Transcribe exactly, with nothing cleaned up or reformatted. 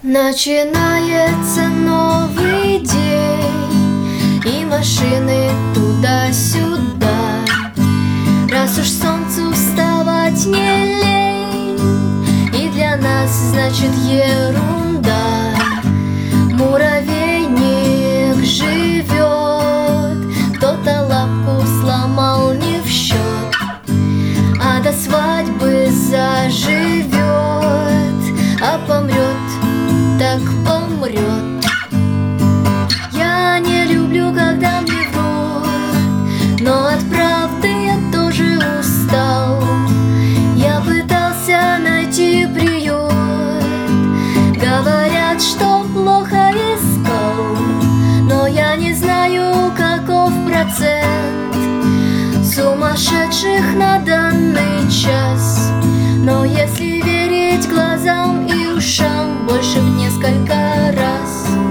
Начинается новый день, и машины туда-сюда. Раз уж солнцу вставать не лень, и для нас значит ерунда. Муравейник живет, кто-то лапку сломал не в счет, а до свадьбы заживет, а помрет, так помрет. Я не люблю, когда мне врут, но от правды я тоже устал. Я пытался найти приют, говорят, что плохо искал, но я не знаю, каков процент сумасшедших на данный час. Но если верить глазам и ушам, больше в несколько раз.